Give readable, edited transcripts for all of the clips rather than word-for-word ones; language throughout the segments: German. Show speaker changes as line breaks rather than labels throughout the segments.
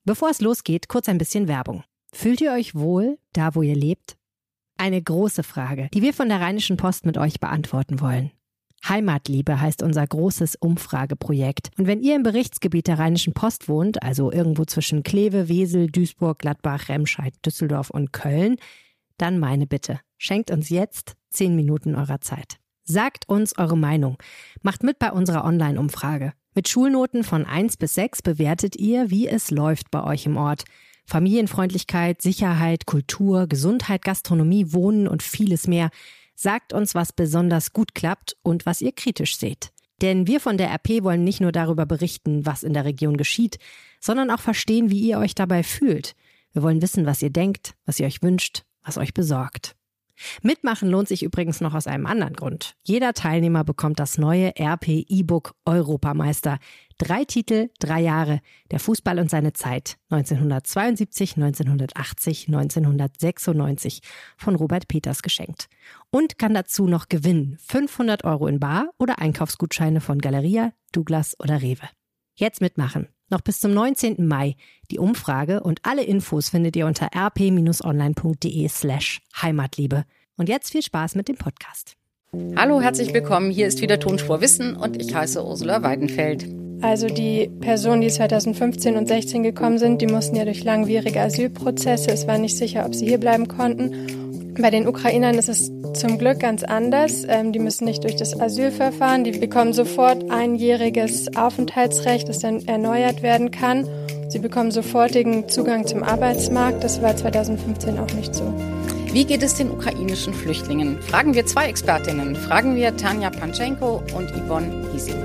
Bevor es losgeht, kurz ein bisschen Werbung. Fühlt ihr euch wohl, da wo ihr lebt? Eine große Frage, die wir von der Rheinischen Post mit euch beantworten wollen. Heimatliebe heißt unser großes Umfrageprojekt. Und wenn ihr im Berichtsgebiet der Rheinischen Post wohnt, also irgendwo zwischen Kleve, Wesel, Duisburg, Gladbach, Remscheid, Düsseldorf und Köln, dann meine Bitte, schenkt uns jetzt 10 Minuten eurer Zeit. Sagt uns eure Meinung. Macht mit bei unserer Online-Umfrage. Mit Schulnoten von 1 bis 6 bewertet ihr, wie es läuft bei euch im Ort. Familienfreundlichkeit, Sicherheit, Kultur, Gesundheit, Gastronomie, Wohnen und vieles mehr. Sagt uns, was besonders gut klappt und was ihr kritisch seht. Denn wir von der RP wollen nicht nur darüber berichten, was in der Region geschieht, sondern auch verstehen, wie ihr euch dabei fühlt. Wir wollen wissen, was ihr denkt, was ihr euch wünscht, was euch besorgt. Mitmachen lohnt sich übrigens noch aus einem anderen Grund. Jeder Teilnehmer bekommt das neue RP E-Book Europameister. 3 Titel, 3 Jahre. Der Fußball und seine Zeit. 1972, 1980, 1996. Von Robert Peters geschenkt. Und kann dazu noch gewinnen. 500 € in bar oder Einkaufsgutscheine von Galeria, Douglas oder Rewe. Jetzt mitmachen. Noch bis zum 19. Mai. Die Umfrage und alle Infos findet ihr unter rp-online.de/Heimatliebe. Und jetzt viel Spaß mit dem Podcast.
Hallo, herzlich willkommen. Hier ist wieder Tonspur Wissen und ich heiße Ursula Weidenfeld.
Also die Personen, die 2015 und 16 gekommen sind, die mussten ja durch langwierige Asylprozesse. Es war nicht sicher, ob sie hier bleiben konnten. Bei den Ukrainern ist es zum Glück ganz anders. Die müssen nicht durch das Asylverfahren. Die bekommen sofort einjähriges Aufenthaltsrecht, das dann erneuert werden kann. Sie bekommen sofortigen Zugang zum Arbeitsmarkt. Das war 2015 auch nicht so.
Wie geht es den ukrainischen Flüchtlingen? Fragen wir 2 Expertinnen. Fragen wir Tanja Pantschenko und Yvonne Giesing.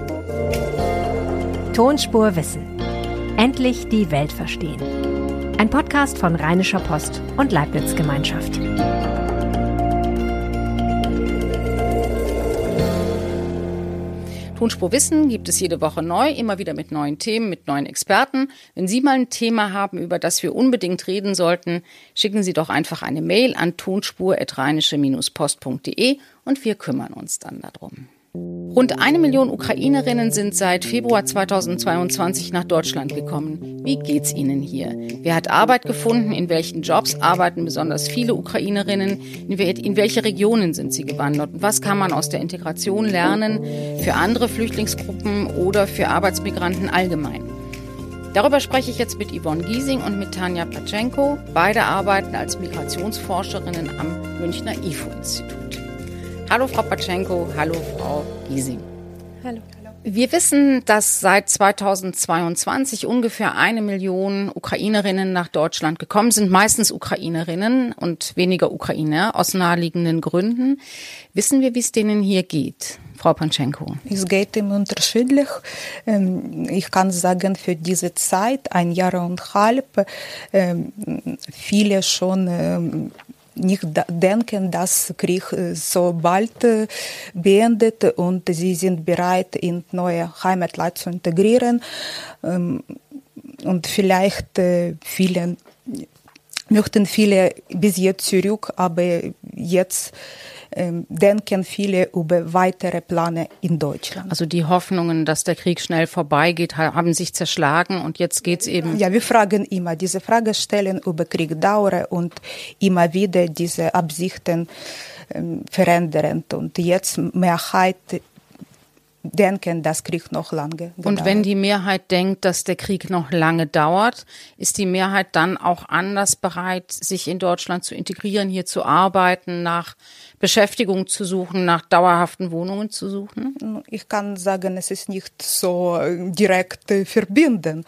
Tonspur Wissen. Endlich die Welt verstehen. Ein Podcast von Rheinischer Post und Leibniz Gemeinschaft.
Tonspur Wissen gibt es jede Woche neu, immer wieder mit neuen Themen, mit neuen Experten. Wenn Sie mal ein Thema haben, über das wir unbedingt reden sollten, schicken Sie doch einfach eine Mail an tonspur@rheinische-post.de und wir kümmern uns dann darum. Rund 1 Million Ukrainerinnen sind seit Februar 2022 nach Deutschland gekommen. Wie geht's ihnen hier? Wer hat Arbeit gefunden? In welchen Jobs arbeiten besonders viele Ukrainerinnen? In welche Regionen sind sie gewandert? Und was kann man aus der Integration lernen für andere Flüchtlingsgruppen oder für Arbeitsmigranten allgemein? Darüber spreche ich jetzt mit Yvonne Giesing und mit Tanja Pantschenko. Beide arbeiten als Migrationsforscherinnen am Münchner IFO-Institut. Hallo Frau Pantschenko, hallo Frau Giesing.
Hallo.
Wir wissen, dass seit 2022 ungefähr 1 Million Ukrainerinnen nach Deutschland gekommen sind, meistens Ukrainerinnen und weniger Ukrainer aus naheliegenden Gründen. Wissen wir, wie es denen hier geht? Frau Pantschenko.
Es geht ihm unterschiedlich. Ich kann sagen, für diese Zeit, 1,5 Jahre, viele schon nicht denken, dass Krieg so bald beendet und sie sind bereit, in neue Heimatland zu integrieren. Und vielleicht möchten viele bis jetzt zurück, aber jetzt denken viele über weitere Pläne in Deutschland.
Also die Hoffnungen, dass der Krieg schnell vorbeigeht, haben sich zerschlagen und jetzt geht's eben.
Ja, wir fragen immer, diese Frage stellen über Kriegdauer und immer wieder diese Absichten verändern. Und jetzt Mehrheit denken, dass Krieg noch lange dauert.
Und wenn die Mehrheit denkt, dass der Krieg noch lange dauert, ist die Mehrheit dann auch anders bereit, sich in Deutschland zu integrieren, hier zu arbeiten, nach Beschäftigung zu suchen, nach dauerhaften Wohnungen zu suchen?
Ich kann sagen, es ist nicht so direkt verbinden.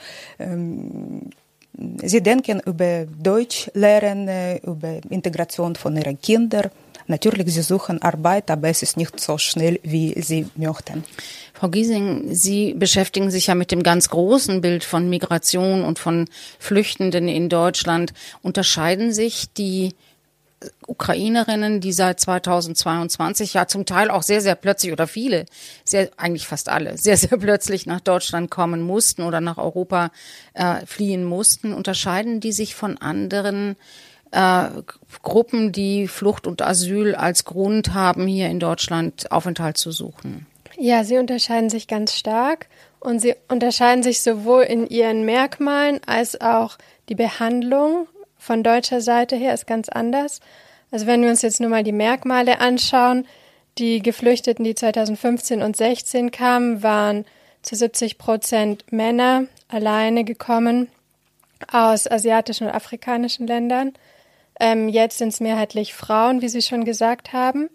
Sie denken über Deutsch lernen, über Integration von ihren Kindern. Natürlich, sie suchen Arbeit, aber es ist nicht so schnell, wie sie möchten.
Frau Giesing, Sie beschäftigen sich ja mit dem ganz großen Bild von Migration und von Flüchtenden in Deutschland. Unterscheiden sich die Ukrainerinnen, die seit 2022 ja zum Teil auch sehr, sehr plötzlich oder viele, eigentlich fast alle, sehr, sehr plötzlich nach Deutschland kommen mussten oder nach Europa fliehen mussten, unterscheiden die sich von anderen Gruppen, die Flucht und Asyl als Grund haben, hier in Deutschland Aufenthalt zu suchen?
Ja, sie unterscheiden sich ganz stark. Und sie unterscheiden sich sowohl in ihren Merkmalen als auch die Behandlung von deutscher Seite her ist ganz anders. Also wenn wir uns jetzt nur mal die Merkmale anschauen, die Geflüchteten, die 2015 und 2016 kamen, waren zu 70% Männer, alleine gekommen aus asiatischen und afrikanischen Ländern. Jetzt sind es mehrheitlich Frauen, wie Sie schon gesagt haben.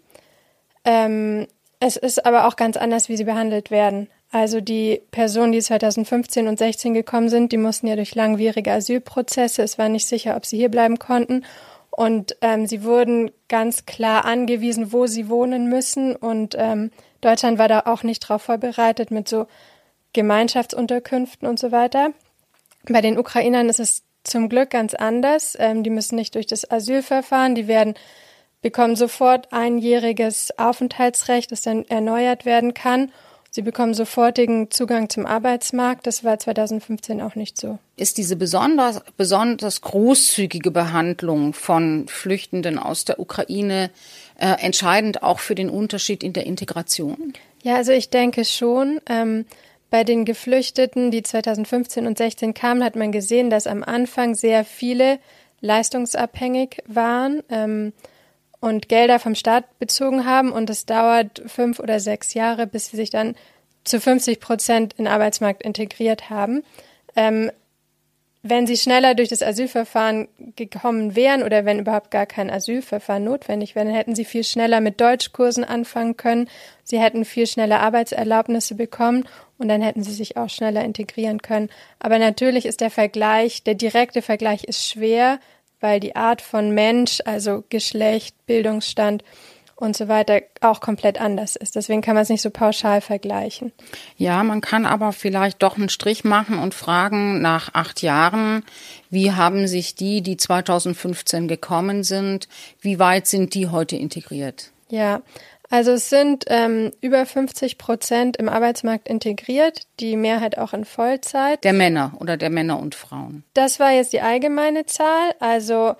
Es ist aber auch ganz anders, wie sie behandelt werden. Also die Personen, die 2015 und 2016 gekommen sind, die mussten ja durch langwierige Asylprozesse. Es war nicht sicher, ob sie hier bleiben konnten. Und sie wurden ganz klar angewiesen, wo sie wohnen müssen. Und Deutschland war da auch nicht drauf vorbereitet mit so Gemeinschaftsunterkünften und so weiter. Bei den Ukrainern ist es zum Glück ganz anders. Die müssen nicht durch das Asylverfahren. Die bekommen sofort einjähriges Aufenthaltsrecht, das dann erneuert werden kann. Sie bekommen sofortigen Zugang zum Arbeitsmarkt. Das war 2015 auch nicht so.
Ist diese besonders großzügige Behandlung von Flüchtenden aus der Ukraine entscheidend auch für den Unterschied in der Integration?
Ja, also ich denke schon. Bei den Geflüchteten, die 2015 und 2016 kamen, hat man gesehen, dass am Anfang sehr viele leistungsabhängig waren und Gelder vom Staat bezogen haben. Und es dauert 5 oder 6 Jahre, bis sie sich dann zu 50% in den Arbeitsmarkt integriert haben. Wenn sie schneller durch das Asylverfahren gekommen wären oder wenn überhaupt gar kein Asylverfahren notwendig wäre, dann hätten sie viel schneller mit Deutschkursen anfangen können. Sie hätten viel schneller Arbeitserlaubnisse bekommen und dann hätten sie sich auch schneller integrieren können. Aber natürlich ist der direkte Vergleich ist schwer, weil die Art von Mensch, also Geschlecht, Bildungsstand und so weiter auch komplett anders ist. Deswegen kann man es nicht so pauschal vergleichen.
Ja, man kann aber vielleicht doch einen Strich machen und fragen, nach 8 Jahren, wie haben sich die 2015 gekommen sind, wie weit sind die heute integriert?
Ja, also es sind über 50% im Arbeitsmarkt integriert, die Mehrheit auch in Vollzeit.
Der Männer oder der Männer und Frauen?
Das war jetzt die allgemeine Zahl, also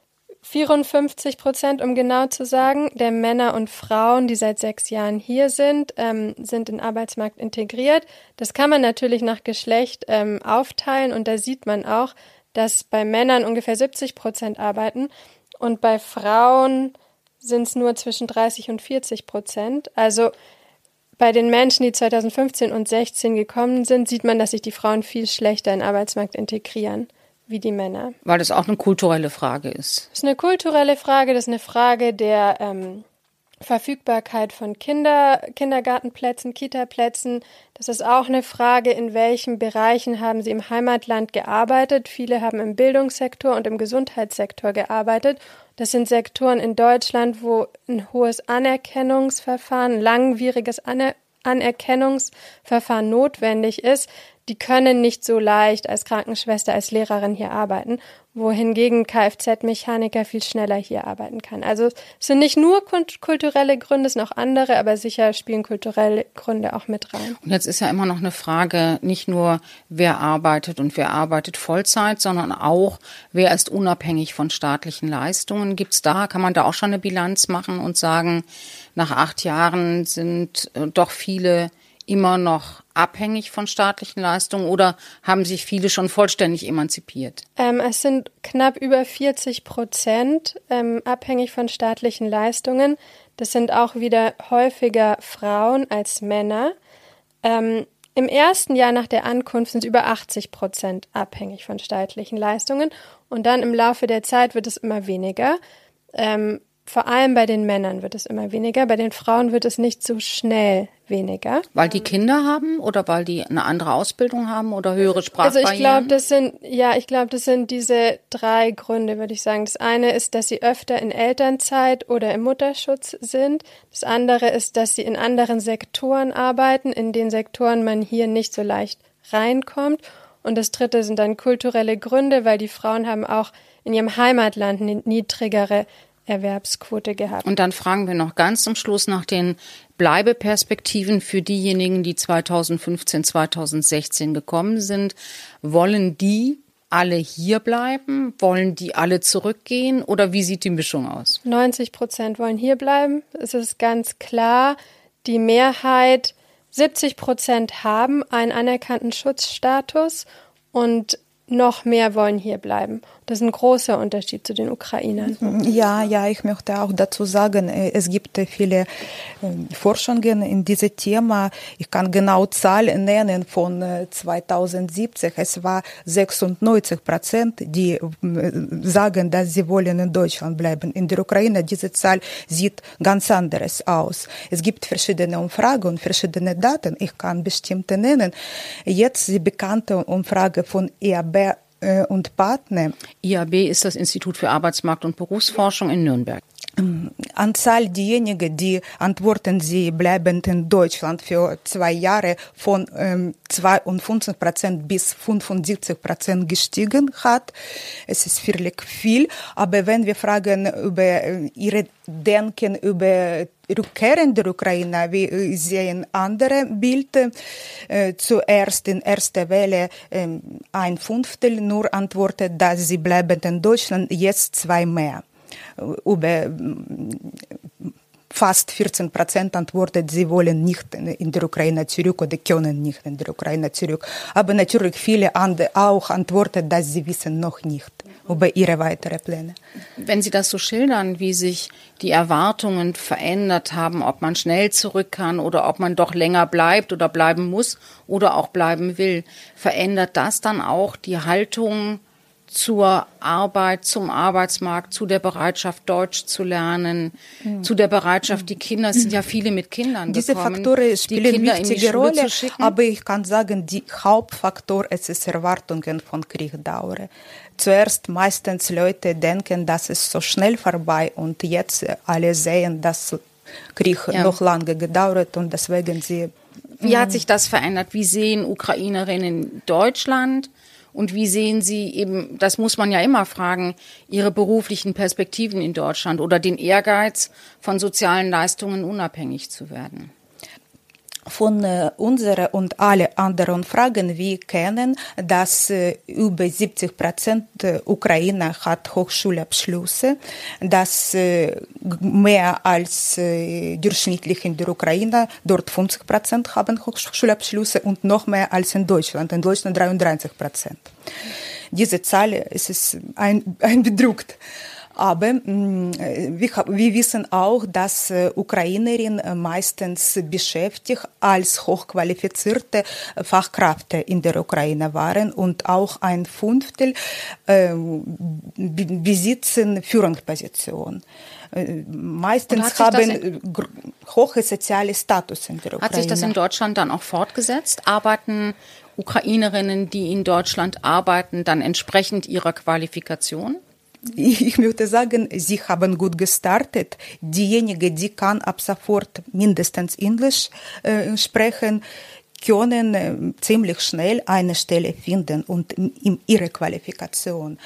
54%, um genau zu sagen, der Männer und Frauen, die seit 6 Jahren hier sind, sind in den Arbeitsmarkt integriert. Das kann man natürlich nach Geschlecht aufteilen und da sieht man auch, dass bei Männern ungefähr 70% arbeiten und bei Frauen sind es nur zwischen 30% und 40%. Also bei den Menschen, die 2015 und 2016 gekommen sind, sieht man, dass sich die Frauen viel schlechter in den Arbeitsmarkt integrieren wie die Männer.
Weil das auch eine kulturelle Frage ist.
Das ist eine kulturelle Frage, das ist eine Frage der Verfügbarkeit von Kindergartenplätzen, Kitaplätzen. Das ist auch eine Frage, in welchen Bereichen haben sie im Heimatland gearbeitet. Viele haben im Bildungssektor und im Gesundheitssektor gearbeitet. Das sind Sektoren in Deutschland, wo ein hohes Anerkennungsverfahren, ein langwieriges Anerkennungsverfahren notwendig ist. Die können nicht so leicht als Krankenschwester, als Lehrerin hier arbeiten, wohingegen Kfz-Mechaniker viel schneller hier arbeiten kann. Also es sind nicht nur kulturelle Gründe, es sind auch andere, aber sicher spielen kulturelle Gründe auch mit rein.
Und jetzt ist ja immer noch eine Frage, nicht nur wer arbeitet und wer arbeitet Vollzeit, sondern auch wer ist unabhängig von staatlichen Leistungen. Kann man da auch schon eine Bilanz machen und sagen, nach 8 Jahren sind doch viele immer noch abhängig von staatlichen Leistungen oder haben sich viele schon vollständig emanzipiert?
Es sind knapp über 40% abhängig von staatlichen Leistungen. Das sind auch wieder häufiger Frauen als Männer. Im ersten Jahr nach der Ankunft sind es über 80% abhängig von staatlichen Leistungen und dann im Laufe der Zeit wird es immer weniger. Vor allem bei den Männern wird es immer weniger, bei den Frauen wird es nicht so schnell weniger.
Weil die Kinder haben oder weil die eine andere Ausbildung haben oder höhere Sprachbarrieren?
Also ich glaube, das sind diese 3 Gründe, würde ich sagen. Das eine ist, dass sie öfter in Elternzeit oder im Mutterschutz sind. Das andere ist, dass sie in anderen Sektoren arbeiten, in den Sektoren man hier nicht so leicht reinkommt. Und das dritte sind dann kulturelle Gründe, weil die Frauen haben auch in ihrem Heimatland eine niedrigere Erwerbsquote gehabt.
Und dann fragen wir noch ganz zum Schluss nach den Bleibeperspektiven für diejenigen, die 2015, 2016 gekommen sind. Wollen die alle hier bleiben? Wollen die alle zurückgehen? Oder wie sieht die Mischung aus?
90% wollen hier bleiben. Es ist ganz klar, die Mehrheit 70% haben einen anerkannten Schutzstatus und noch mehr wollen hier bleiben. Das ist ein großer Unterschied zu den Ukrainern.
Ja, ich möchte auch dazu sagen, es gibt viele Forschungen in diesem Thema. Ich kann genau Zahlen nennen von 2017. Es war 96%, die sagen, dass sie wollen in Deutschland bleiben. In der Ukraine, diese Zahl sieht ganz anders aus. Es gibt verschiedene Umfragen und verschiedene Daten. Ich kann bestimmte nennen. Jetzt die bekannte Umfrage von IAB und Partner.
IAB ist das Institut für Arbeitsmarkt- und Berufsforschung in Nürnberg.
Anzahl derjenigen, die antworten, sie bleiben in Deutschland für 2 Jahre von 52% bis 75% gestiegen hat. Es ist wirklich viel. Aber wenn wir fragen über ihre Denken über rückkehrende Ukrainer, wir sehen andere Bilder. Zuerst in erster Welle 1/5 nur antwortet, dass sie bleiben in Deutschland, jetzt 2 mehr. Über fast 14% antwortet, sie wollen nicht in der Ukraine zurück oder können nicht in der Ukraine zurück. Aber natürlich viele andere auch antworten, dass sie wissen noch nicht über ihre weiteren Pläne.
Wenn Sie das so schildern, wie sich die Erwartungen verändert haben, ob man schnell zurück kann oder ob man doch länger bleibt oder bleiben muss oder auch bleiben will, verändert das dann auch die Haltung zur Arbeit, zum Arbeitsmarkt, zu der Bereitschaft, Deutsch zu lernen, zu der Bereitschaft, die Kinder, es sind ja viele mit Kindern
Diese
gekommen,
Faktoren spielen
die Kinder
wichtige
in die Schule
Rolle,
zu schicken.
aber ich kann sagen, die Hauptfaktor es ist Erwartungen von Kriegdauer. Zuerst meistens Leute denken, dass es so schnell vorbei und jetzt alle sehen, dass Krieg noch lange gedauert und deswegen sie...
Wie hat sich das verändert? Wie sehen Ukrainerinnen Deutschland? Und wie sehen Sie eben, das muss man ja immer fragen, Ihre beruflichen Perspektiven in Deutschland oder den Ehrgeiz, von sozialen Leistungen unabhängig zu werden?
Von unseren und alle anderen Fragen, wir kennen, dass über 70% Ukrainer hat Hochschulabschlüsse, dass mehr als durchschnittlich in der Ukraine, dort 50% haben Hochschulabschlüsse und noch mehr als in Deutschland 33%. Diese Zahl ist ein bedrückt. Aber wir wissen auch, dass Ukrainerinnen meistens beschäftigt als hochqualifizierte Fachkräfte in der Ukraine waren und auch 1/5 besitzen Führungspositionen. Meistens haben hohe soziale Status in der Ukraine.
Hat sich das in Deutschland dann auch fortgesetzt? Arbeiten Ukrainerinnen, die in Deutschland arbeiten, dann entsprechend ihrer Qualifikation?
Ich möchte sagen, sie haben gut gestartet. Diejenige, die kann ab sofort mindestens Englisch sprechen, können ziemlich schnell eine Stelle finden und ihre Qualifikation.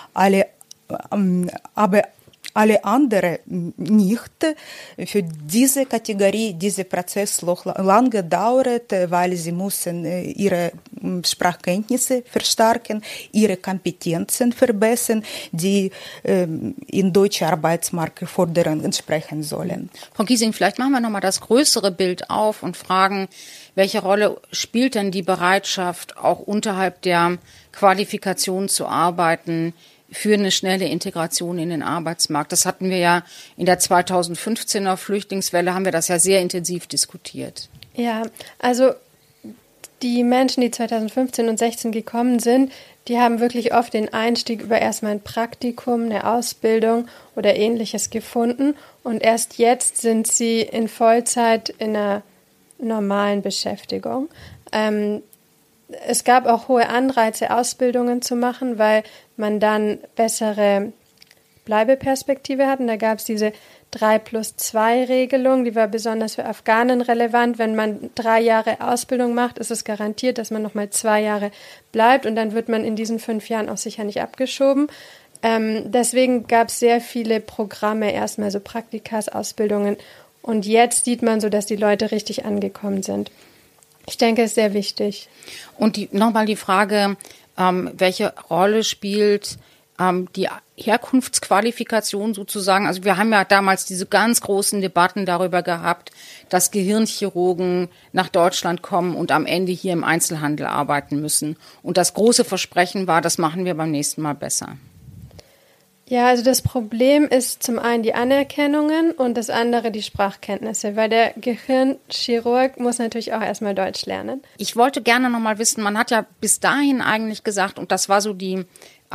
Aber alle anderen nicht. Für diese Kategorie, dieser Prozess lange dauert, weil sie müssen ihre Sprachkenntnisse verstärken, ihre Kompetenzen verbessern, die in deutschen Arbeitsmarktanforderungen entsprechen sollen.
Frau Giesing, vielleicht machen wir nochmal das größere Bild auf und fragen, welche Rolle spielt denn die Bereitschaft, auch unterhalb der Qualifikation zu arbeiten, für eine schnelle Integration in den Arbeitsmarkt? Das hatten wir ja in der 2015er Flüchtlingswelle, haben wir das ja sehr intensiv diskutiert.
Ja, also die Menschen, die 2015 und 16 gekommen sind, die haben wirklich oft den Einstieg über erstmal ein Praktikum, eine Ausbildung oder Ähnliches gefunden. Und erst jetzt sind sie in Vollzeit in einer normalen Beschäftigung. Es gab auch hohe Anreize, Ausbildungen zu machen, weil man dann bessere Bleibeperspektive hat. Und da gab es diese 3+2-Regelung, die war besonders für Afghanen relevant. Wenn man 3 Jahre Ausbildung macht, ist es garantiert, dass man nochmal 2 Jahre bleibt und dann wird man in diesen 5 Jahren auch sicher nicht abgeschoben. Deswegen gab es sehr viele Programme, erstmal so Praktikas, Ausbildungen. Und jetzt sieht man so, dass die Leute richtig angekommen sind. Ich denke, es ist sehr wichtig.
Und nochmal die Frage, welche Rolle spielt die Herkunftsqualifikation sozusagen. Also wir haben ja damals diese ganz großen Debatten darüber gehabt, dass Gehirnchirurgen nach Deutschland kommen und am Ende hier im Einzelhandel arbeiten müssen. Und das große Versprechen war, das machen wir beim nächsten Mal besser.
Ja, also das Problem ist zum einen die Anerkennungen und das andere die Sprachkenntnisse, weil der Gehirnchirurg muss natürlich auch erstmal Deutsch lernen.
Ich wollte gerne noch mal wissen, man hat ja bis dahin eigentlich gesagt, und das war so die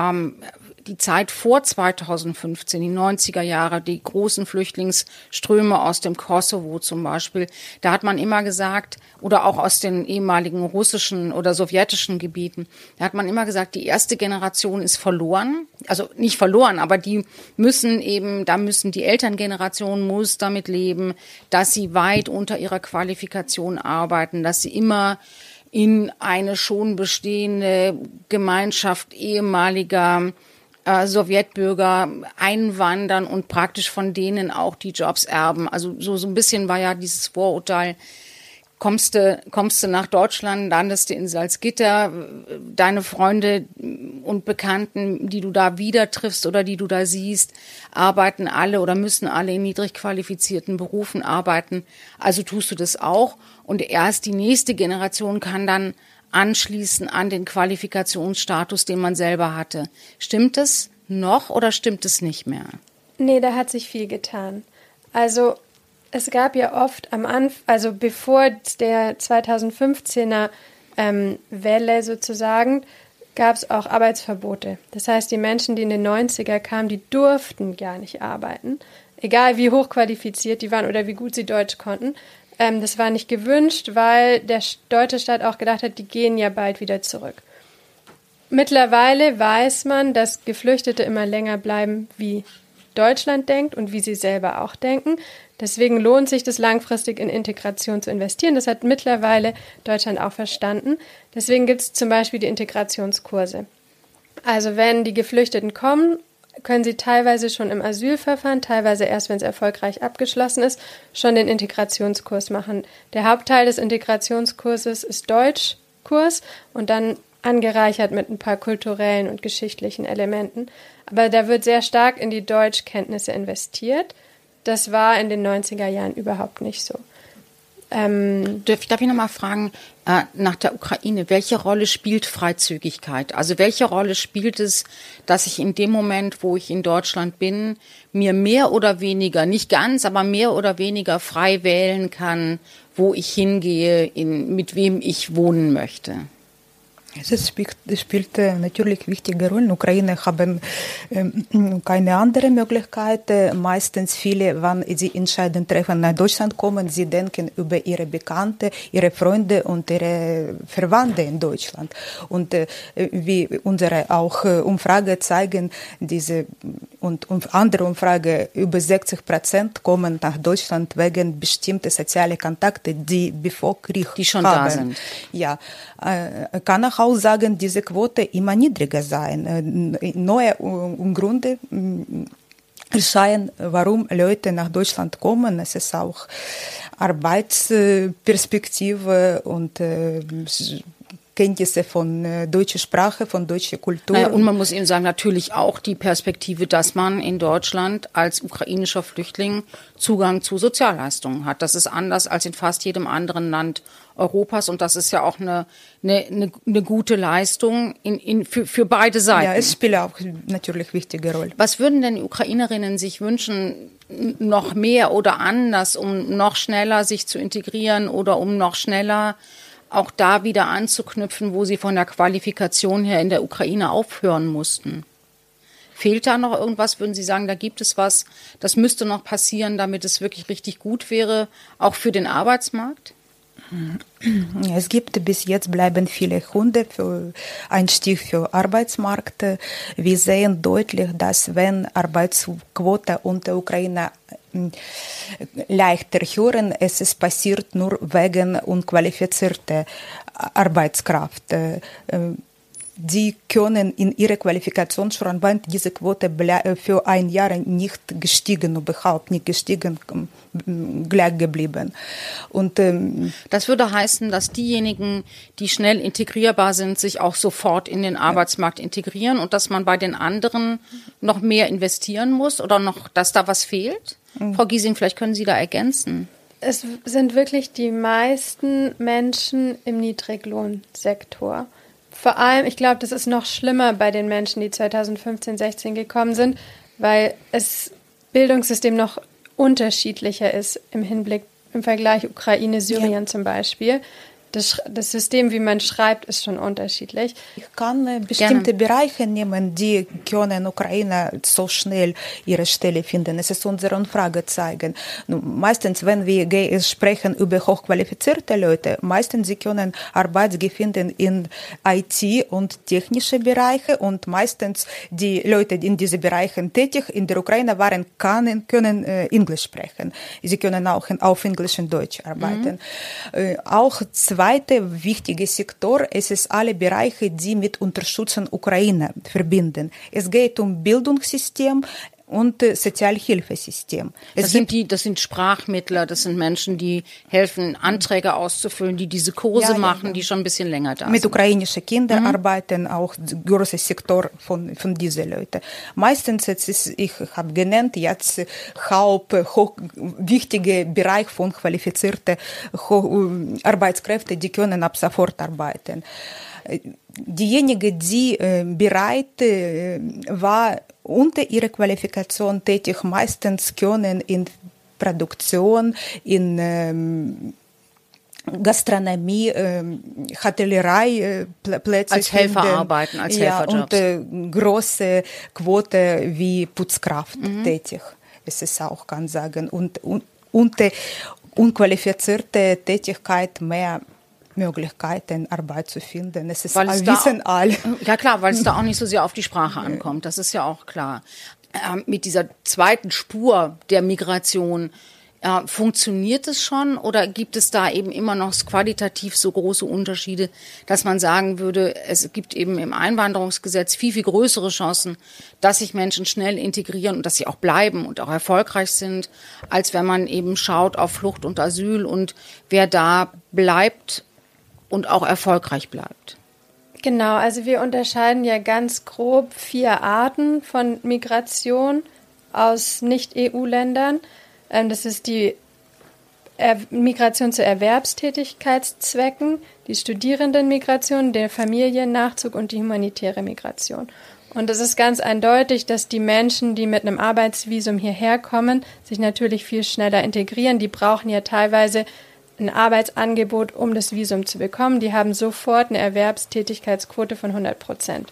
Zeit vor 2015, die 90er Jahre, die großen Flüchtlingsströme aus dem Kosovo zum Beispiel, da hat man immer gesagt, oder auch aus den ehemaligen russischen oder sowjetischen Gebieten, da hat man immer gesagt, die erste Generation ist verloren. Also nicht verloren, aber die müssen eben, da müssen die Elterngeneration muss damit leben, dass sie weit unter ihrer Qualifikation arbeiten, dass sie immer in eine schon bestehende Gemeinschaft ehemaliger Sowjetbürger einwandern und praktisch von denen auch die Jobs erben. Also so ein bisschen war ja dieses Vorurteil, kommst du nach Deutschland, landest du in Salzgitter, deine Freunde und Bekannten, die du da wieder triffst oder die du da siehst, arbeiten alle oder müssen alle in niedrig qualifizierten Berufen arbeiten. Also tust du das auch. Und erst die nächste Generation kann dann anschließen an den Qualifikationsstatus, den man selber hatte. Stimmt es noch oder stimmt es nicht mehr?
Nee, da hat sich viel getan. Also es gab ja oft am Anfang, also bevor der 2015er Welle sozusagen, gab es auch Arbeitsverbote. Das heißt, die Menschen, die in den 90er kamen, die durften gar nicht arbeiten. Egal wie hochqualifiziert die waren oder wie gut sie Deutsch konnten. Das war nicht gewünscht, weil der deutsche Staat auch gedacht hat, die gehen ja bald wieder zurück. Mittlerweile weiß man, dass Geflüchtete immer länger bleiben, wie Deutschland denkt und wie sie selber auch denken. Deswegen lohnt sich das langfristig in Integration zu investieren. Das hat mittlerweile Deutschland auch verstanden. Deswegen gibt es zum Beispiel die Integrationskurse. Also wenn die Geflüchteten kommen, können sie teilweise schon im Asylverfahren, teilweise erst, wenn es erfolgreich abgeschlossen ist, schon den Integrationskurs machen. Der Hauptteil des Integrationskurses ist Deutschkurs und dann angereichert mit ein paar kulturellen und geschichtlichen Elementen. Aber da wird sehr stark in die Deutschkenntnisse investiert. Das war in den 90er Jahren überhaupt nicht so.
Darf ich noch mal fragen, nach der Ukraine, welche Rolle spielt Freizügigkeit? Also welche Rolle spielt es, dass ich in dem Moment, wo ich in Deutschland bin, mir mehr oder weniger, nicht ganz, aber mehr oder weniger frei wählen kann, wo ich hingehe, mit wem ich wohnen möchte?
Es spielt natürlich wichtige Rollen. Ukrainer haben keine andere Möglichkeit. Meistens viele, wenn sie Entscheidungen treffen, nach Deutschland kommen, sie denken über ihre Bekannte, ihre Freunde und ihre Verwandte in Deutschland. Und wie unsere auch Umfrage zeigen, und andere Umfrage, über 60% kommen nach Deutschland wegen bestimmter sozialer Kontakte, die bevor Krieg
die schon
haben.
Da sind.
Ja, kann auch sagen, diese Quote immer niedriger sein. Neue Gründe erscheinen, warum Leute nach Deutschland kommen. Es ist auch Arbeitsperspektive und Kenntnisse von deutscher Sprache, von deutscher Kultur.
Naja, und man muss Ihnen sagen, natürlich auch die Perspektive, dass man in Deutschland als ukrainischer Flüchtling Zugang zu Sozialleistungen hat. Das ist anders als in fast jedem anderen Land Europas und das ist ja auch eine gute Leistung für beide Seiten.
Ja, es spielt auch natürlich wichtige Rolle.
Was würden denn die Ukrainerinnen sich wünschen, noch mehr oder anders, um noch schneller sich zu integrieren oder um noch schneller auch da wieder anzuknüpfen, wo sie von der Qualifikation her in der Ukraine aufhören mussten? Fehlt da noch irgendwas? Würden Sie sagen, da gibt es was, das müsste noch passieren, damit es wirklich richtig gut wäre, auch für den Arbeitsmarkt?
Es gibt bis jetzt bleiben viele Gründe für Einstieg für Arbeitsmarkt. Wir sehen deutlich, dass wenn Arbeitsquote unter Ukraine leichter hören, es ist passiert nur wegen unqualifizierter Arbeitskraft. die können in ihrer Qualifikationsschranband diese Quote für ein Jahr nicht gestiegen, überhaupt nicht gestiegen, gleich geblieben. Und
das würde heißen, dass diejenigen, die schnell integrierbar sind, sich auch sofort in den Arbeitsmarkt integrieren und dass man bei den anderen noch mehr investieren muss oder noch, dass da was fehlt? Frau Giesing, vielleicht können Sie da ergänzen.
Es sind wirklich die meisten Menschen im Niedriglohnsektor. Vor allem, ich glaube, das ist noch schlimmer bei den Menschen, die 2015, 16 gekommen sind, weil das Bildungssystem noch unterschiedlicher ist im Vergleich Ukraine, Syrien zum Beispiel. Das System, wie man schreibt, ist schon unterschiedlich.
Ich kann bestimmte Bereiche nehmen, die können Ukrainer so schnell ihre Stelle finden. Es ist unsere Umfrage zeigen. Meistens, wenn wir sprechen über hochqualifizierte Leute, meistens sie können Arbeit finden in IT und technische Bereiche und meistens die Leute, die in diesen Bereichen tätig in der Ukraine waren, können Englisch sprechen. Sie können auch auf Englisch und Deutsch arbeiten. Auch zweiter wichtiger Sektor, es ist alle Bereiche, die mit Unterstützung Ukraine verbinden. Es geht um Bildungssystem und Sozialhilfesystem.
Das sind Sprachmittler, das sind Menschen, die helfen, Anträge auszufüllen, die diese Kurse machen, die schon ein bisschen länger da sind.
Mit ukrainischen Kindern arbeiten auch ein großer Sektor von diesen Leuten. Meistens, ich habe genannt, jetzt wichtiger Bereich von qualifizierten Arbeitskräften, die können ab sofort arbeiten. Diejenigen, die bereit war, unter ihrer Qualifikation tätig, meistens können in Produktion, in Gastronomie, Hotellerei Plätze
als Helfer
finden.
Arbeiten, als Helferjobs.
Und große Quote wie Putzkraft tätig. Es ist auch, kann sagen. Und unter unqualifizierte Tätigkeit mehr Möglichkeiten, Arbeit zu finden. Es ist wissen alle.
Ja klar, weil es da auch nicht so sehr auf die Sprache ankommt. Das ist ja auch klar. Mit dieser zweiten Spur der Migration, funktioniert es schon oder gibt es da eben immer noch qualitativ so große Unterschiede, dass man sagen würde, es gibt eben im Einwanderungsgesetz viel, viel größere Chancen, dass sich Menschen schnell integrieren und dass sie auch bleiben und auch erfolgreich sind, als wenn man eben schaut auf Flucht und Asyl und wer da bleibt und auch erfolgreich bleibt.
Genau, also wir unterscheiden ja ganz grob 4 Arten von Migration aus Nicht-EU-Ländern. Das ist die Migration zu Erwerbstätigkeitszwecken, die Studierendenmigration, der Familiennachzug und die humanitäre Migration. Und es ist ganz eindeutig, dass die Menschen, die mit einem Arbeitsvisum hierher kommen, sich natürlich viel schneller integrieren. Die brauchen ja teilweise ein Arbeitsangebot, um das Visum zu bekommen. Die haben sofort eine Erwerbstätigkeitsquote von 100%.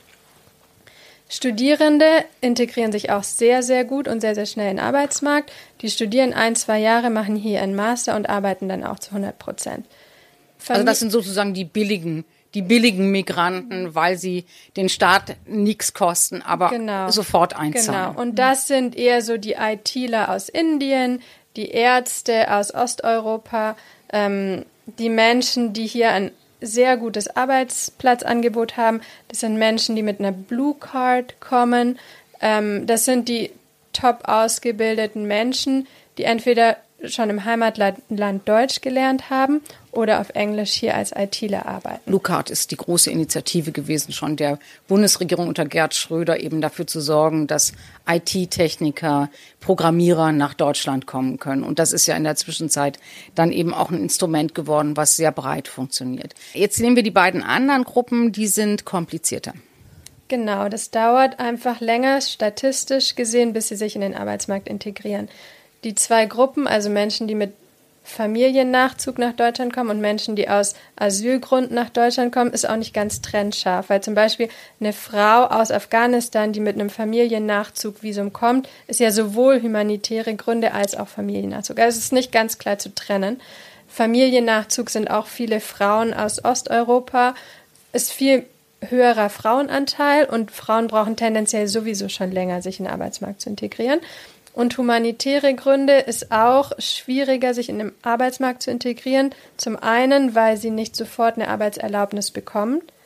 Studierende integrieren sich auch sehr, sehr gut und sehr, sehr schnell in den Arbeitsmarkt. Die studieren 1-2 Jahre, machen hier einen Master und arbeiten dann auch zu 100%.
Also das sind sozusagen die billigen Migranten, weil sie den Staat nichts kosten, aber sofort einzahlen.
Genau, und das sind eher so die ITler aus Indien, die Ärzte aus Osteuropa, die Menschen, die hier ein sehr gutes Arbeitsplatzangebot haben. Das sind Menschen, die mit einer Blue Card kommen. Das sind die top ausgebildeten Menschen, die entweder schon im Heimatland Deutsch gelernt haben oder auf Englisch hier als ITler arbeiten.
Blue Card ist die große Initiative gewesen, schon der Bundesregierung unter Gerd Schröder, eben dafür zu sorgen, dass IT-Techniker, Programmierer nach Deutschland kommen können. Und das ist ja in der Zwischenzeit dann eben auch ein Instrument geworden, was sehr breit funktioniert. Jetzt nehmen wir die beiden anderen Gruppen, die sind komplizierter.
Genau, das dauert einfach länger, statistisch gesehen, bis sie sich in den Arbeitsmarkt integrieren. Die 2 Gruppen, also Menschen, die mit Familiennachzug nach Deutschland kommen und Menschen, die aus Asylgründen nach Deutschland kommen, ist auch nicht ganz trennscharf. Weil zum Beispiel eine Frau aus Afghanistan, die mit einem Familiennachzugvisum kommt, ist ja sowohl humanitäre Gründe als auch Familiennachzug. Also es ist nicht ganz klar zu trennen. Familiennachzug sind auch viele Frauen aus Osteuropa, ist viel höherer Frauenanteil und Frauen brauchen tendenziell sowieso schon länger, sich in den Arbeitsmarkt zu integrieren. Und humanitäre Gründe ist auch schwieriger, sich in den Arbeitsmarkt zu integrieren. Zum einen, weil sie nicht sofort eine Arbeitserlaubnis bekommen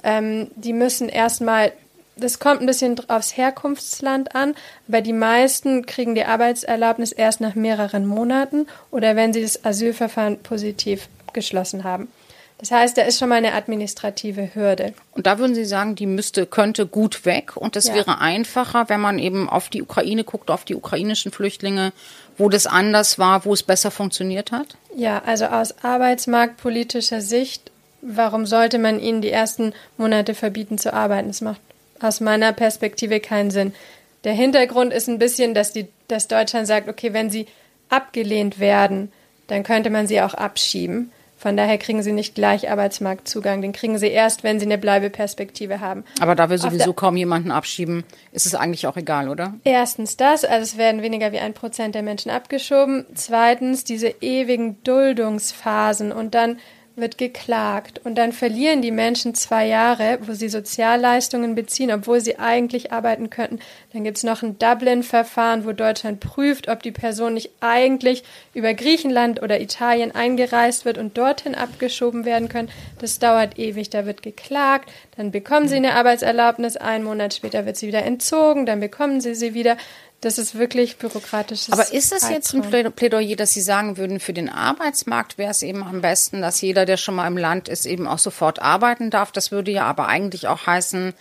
Die müssen erstmal, das kommt ein bisschen aufs Herkunftsland an, aber die meisten kriegen die Arbeitserlaubnis erst nach mehreren Monaten oder wenn sie das Asylverfahren positiv geschlossen haben. Das heißt, da ist schon mal eine administrative Hürde.
Und da würden Sie sagen, die könnte gut weg und das wäre einfacher, wenn man eben auf die Ukraine guckt, auf die ukrainischen Flüchtlinge, wo das anders war, wo es besser funktioniert hat?
Ja, also aus arbeitsmarktpolitischer Sicht, warum sollte man ihnen die ersten Monate verbieten zu arbeiten? Das macht aus meiner Perspektive keinen Sinn. Der Hintergrund ist ein bisschen, dass Deutschland sagt, okay, wenn sie abgelehnt werden, dann könnte man sie auch abschieben. Von daher kriegen sie nicht gleich Arbeitsmarktzugang. Den kriegen sie erst, wenn sie eine Bleibeperspektive haben.
Aber da wir sowieso kaum jemanden abschieben, ist es eigentlich auch egal, oder?
Erstens das, also es werden weniger wie 1% der Menschen abgeschoben. Zweitens diese ewigen Duldungsphasen und dann wird geklagt und dann verlieren die Menschen 2 Jahre, wo sie Sozialleistungen beziehen, obwohl sie eigentlich arbeiten könnten. Dann gibt es noch ein Dublin-Verfahren, wo Deutschland prüft, ob die Person nicht eigentlich über Griechenland oder Italien eingereist wird und dorthin abgeschoben werden können. Das dauert ewig, da wird geklagt, dann bekommen sie eine Arbeitserlaubnis, 1 Monat später wird sie wieder entzogen, dann bekommen sie wieder. Das ist wirklich bürokratisches.
Aber ist es jetzt ein Plädoyer, dass Sie sagen würden, für den Arbeitsmarkt wäre es eben am besten, dass jeder, der schon mal im Land ist, eben auch sofort arbeiten darf? Das würde ja aber eigentlich auch heißen,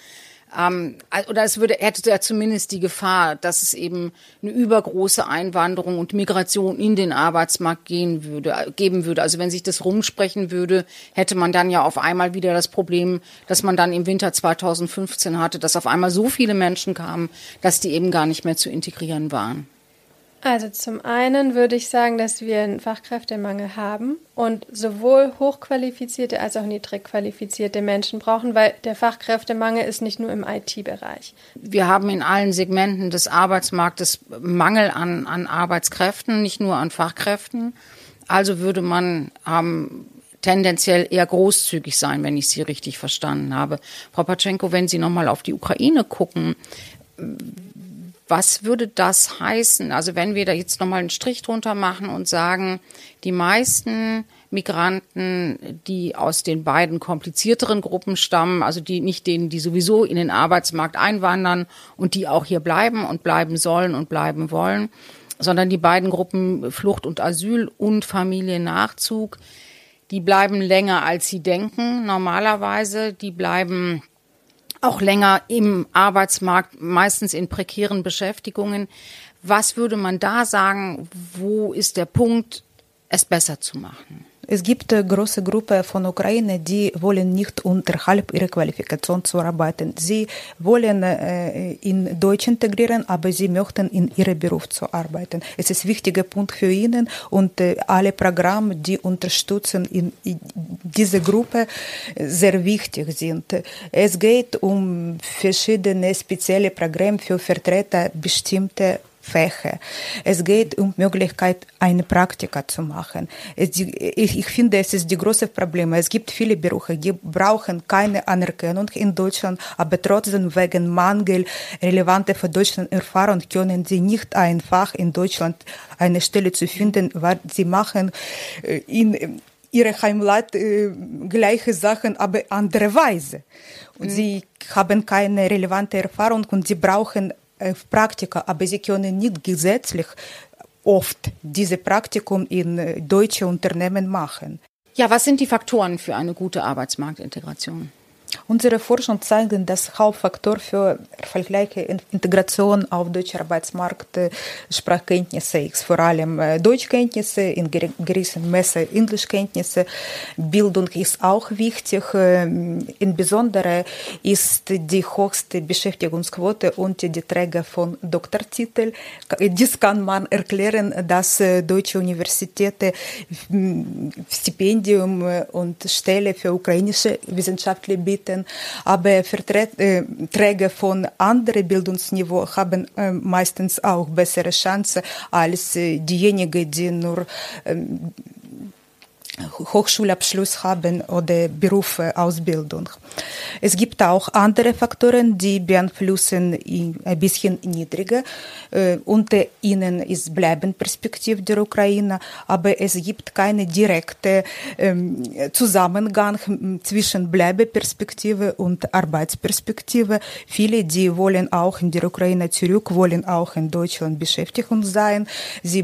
oder hätte ja zumindest die Gefahr, dass es eben eine übergroße Einwanderung und Migration in den Arbeitsmarkt geben würde. Also wenn sich das rumsprechen würde, hätte man dann ja auf einmal wieder das Problem, dass man dann im Winter 2015 hatte, dass auf einmal so viele Menschen kamen, dass die eben gar nicht mehr zu integrieren waren.
Also zum einen würde ich sagen, dass wir einen Fachkräftemangel haben und sowohl hochqualifizierte als auch niedrig qualifizierte Menschen brauchen, weil der Fachkräftemangel ist nicht nur im IT-Bereich.
Wir haben in allen Segmenten des Arbeitsmarktes Mangel an Arbeitskräften, nicht nur an Fachkräften. Also würde man tendenziell eher großzügig sein, wenn ich Sie richtig verstanden habe. Frau Patschenko, wenn Sie nochmal auf die Ukraine gucken, was würde das heißen? Also wenn wir da jetzt nochmal einen Strich drunter machen und sagen, die meisten Migranten, die aus den beiden komplizierteren Gruppen stammen, also die sowieso in den Arbeitsmarkt einwandern und die auch hier bleiben und bleiben sollen und bleiben wollen, sondern die beiden Gruppen Flucht und Asyl und Familiennachzug, die bleiben länger, als sie denken normalerweise, die bleiben auch länger im Arbeitsmarkt, meistens in prekären Beschäftigungen. Was würde man da sagen, wo ist der Punkt, es besser zu machen?
Es gibt eine große Gruppe von Ukrainer, die wollen nicht unterhalb ihrer Qualifikation zu arbeiten. Sie wollen in Deutsch integrieren, aber sie möchten in ihrem Beruf zu arbeiten. Es ist ein wichtiger Punkt für ihn und alle Programme, die unterstützen in diese Gruppe, sehr wichtig sind. Es geht um verschiedene spezielle Programme für Vertreter bestimmter Fächer. Es geht um die Möglichkeit, eine Praktika zu machen. Ich finde, es ist die große Problem. Es gibt viele Berufe, die brauchen keine Anerkennung in Deutschland, aber trotzdem wegen Mangel relevanter für Deutschland Erfahrung können sie nicht einfach in Deutschland eine Stelle zu finden, weil sie machen in ihrer Heimat gleiche Sachen, aber andere Weise. Und sie haben keine relevante Erfahrung und sie brauchen Praktika, aber sie können nicht gesetzlich oft diese Praktikum in deutsche Unternehmen machen.
Ja, was sind die Faktoren für eine gute Arbeitsmarktintegration?
Unsere Forschung zeigt, dass Hauptfaktor für erfolgreiche Integration auf deutschen Arbeitsmarkt Sprachkenntnisse ist. Vor allem Deutschkenntnisse, in gewissem Maße Englischkenntnisse. Bildung ist auch wichtig. Insbesondere ist die höchste Beschäftigungsquote unter die Träger von Doktortitel. Dies kann man erklären, dass deutsche Universitäten Stipendium und Stelle für ukrainische Wissenschaftler bieten. Aber Träger von anderen Bildungsniveau haben meistens auch bessere Chancen als diejenigen, die nur Hochschulabschluss haben oder Berufsausbildung. Es gibt auch andere Faktoren, die beeinflussen ein bisschen niedriger. Unter ihnen ist Bleibenperspektive der Ukraine, aber es gibt keine direkte Zusammenhang zwischen Bleibeperspektive und Arbeitsperspektive. Viele, die wollen auch in der Ukraine zurück, wollen auch in Deutschland beschäftigt sein. Sie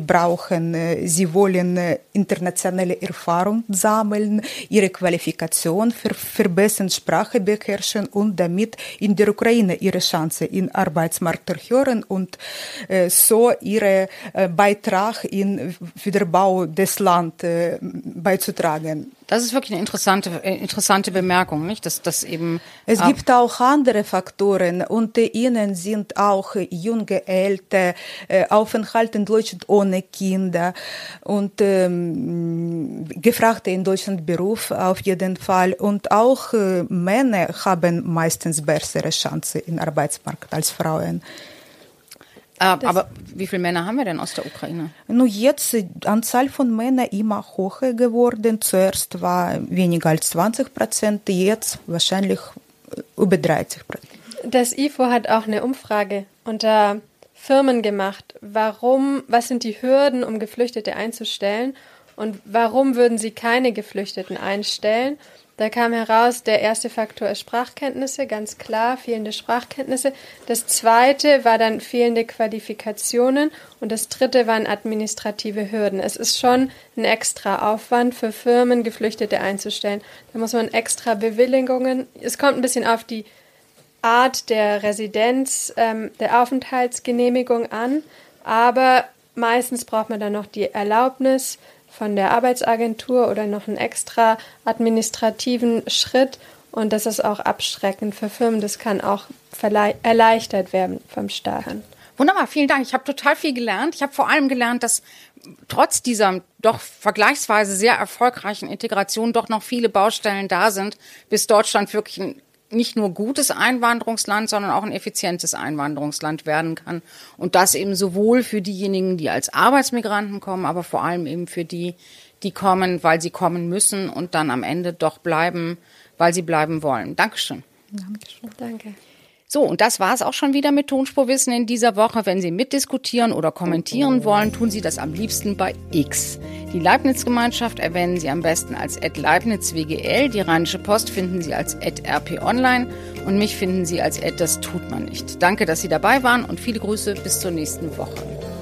wollen internationale Erfahrung sammeln, ihre Qualifikation verbessern, Sprache beherrschen und damit in der Ukraine ihre Chance im Arbeitsmarkt erhöhen und so ihren Beitrag in Wiederaufbau des Landes beizutragen.
Das ist wirklich eine interessante Bemerkung, nicht? Dass eben
es gibt auch andere Faktoren. Unter ihnen sind auch junge Eltern, Aufenthalt in Deutschland ohne Kinder und Gefragte in Deutschland Beruf auf jeden Fall. Und auch Männer haben meistens bessere Chancen im Arbeitsmarkt als Frauen.
Aber wie viele Männer haben wir denn aus der Ukraine?
Nun, jetzt ist die Anzahl von Männern immer höher geworden. Zuerst war weniger als 20%, jetzt wahrscheinlich über 30%.
Das IFO hat auch eine Umfrage unter Firmen gemacht. Was sind die Hürden, um Geflüchtete einzustellen? Und warum würden sie keine Geflüchteten einstellen? Da kam heraus, der erste Faktor ist Sprachkenntnisse, ganz klar, fehlende Sprachkenntnisse. Das zweite war dann fehlende Qualifikationen und das dritte waren administrative Hürden. Es ist schon ein extra Aufwand für Firmen, Geflüchtete einzustellen. Da muss man extra Bewilligungen, es kommt ein bisschen auf die Art der Residenz, der Aufenthaltsgenehmigung an, aber meistens braucht man dann noch die Erlaubnis von der Arbeitsagentur oder noch einen extra administrativen Schritt und das ist auch abschreckend für Firmen. Das kann auch erleichtert werden vom Staat.
Wunderbar, vielen Dank. Ich habe total viel gelernt. Ich habe vor allem gelernt, dass trotz dieser doch vergleichsweise sehr erfolgreichen Integration doch noch viele Baustellen da sind, bis Deutschland wirklich ein nicht nur gutes Einwanderungsland, sondern auch ein effizientes Einwanderungsland werden kann. Und das eben sowohl für diejenigen, die als Arbeitsmigranten kommen, aber vor allem eben für die, die kommen, weil sie kommen müssen und dann am Ende doch bleiben, weil sie bleiben wollen. Dankeschön.
Dankeschön. Danke.
So, und das war es auch schon wieder mit Tonspurwissen in dieser Woche. Wenn Sie mitdiskutieren oder kommentieren wollen, tun Sie das am liebsten bei X. Die Leibniz-Gemeinschaft erwähnen Sie am besten als @LeibnizWGL. Die Rheinische Post finden Sie als @RPOnline und mich finden Sie als @das tut man nicht. Danke, dass Sie dabei waren und viele Grüße bis zur nächsten Woche.